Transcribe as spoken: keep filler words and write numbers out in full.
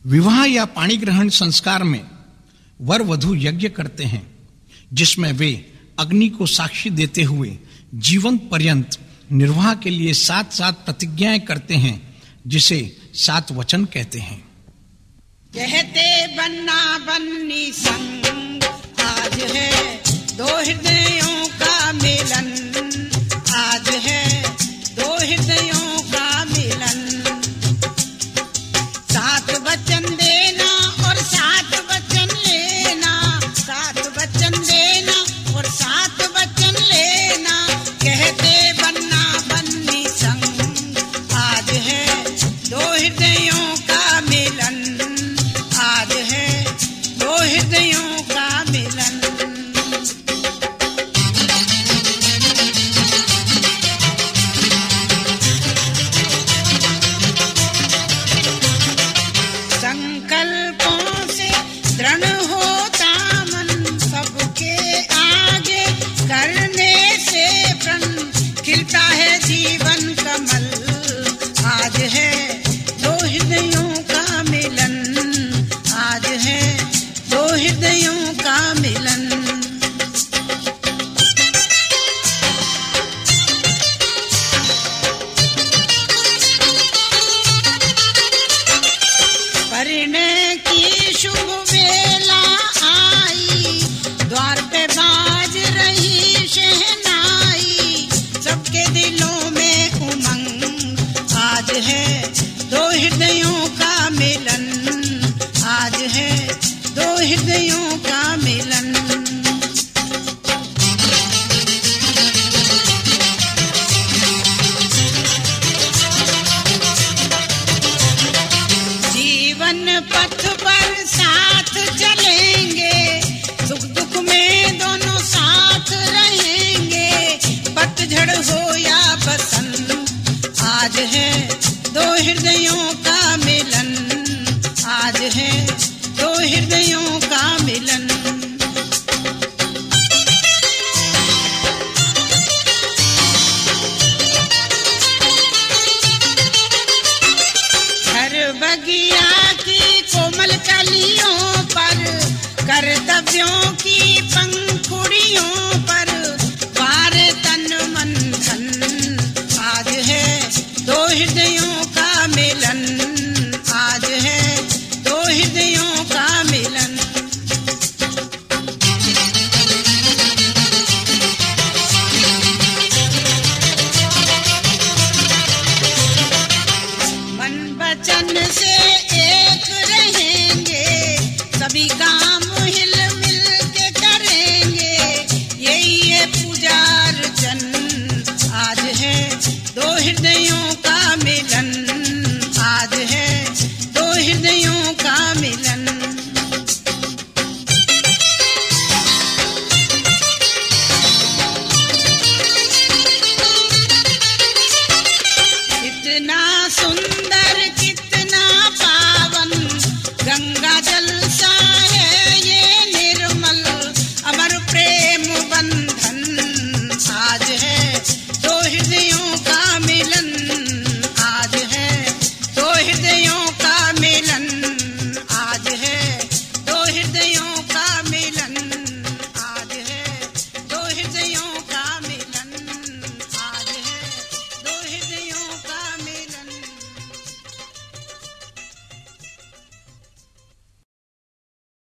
विवाह या पाणी ग्रहण संस्कार में वर वधू यज्ञ करते हैं, जिसमें वे अग्नि को साक्षी देते हुए जीवन पर्यंत निर्वाह के लिए सात सात प्रतिज्ञाएं करते हैं, जिसे सात वचन कहते हैं। कहते बन्ना बन्नी संग आज है दो हृदयों का मिलन, आज है दो हृदयों का मिलन। सात वचन देना और सात वचन लेना, सात वचन देना और सात वचन लेना। कहते बन्ना बन्नी संग आज है दो हृदयों का मिलन, आज है दो हृदयों का मिलन। संकल्पों से दृढ़ होता मन, सबके आगे करने से प्रण खिलता है जीवन कमल। आज है दो हृदयों का मिलन, आज है दो हृदयों का मिलन। परिणय की शुभ वेला आई, द्वार पे बाज रही शहनाई, सबके दिलों में उमंग। आज है दो हृदयों का मिलन, आज है दो हृदयों का मिलन। जीवन पथ पर साथ चलेंगे, सुख दुख में दोनों साथ रहेंगे, पतझड़ हो या बसंत। आज है दो हृदयों का मिलन, आज है दो हृदयों का मिलन। हर बगिया की कोमल कलियों पर, कर्तव्यों की पंखुड़ियों पर, वारे तन मन धन। आज है दो हृदयों का मिलन, आज है दो हृदयों का मिलन। मन वचन से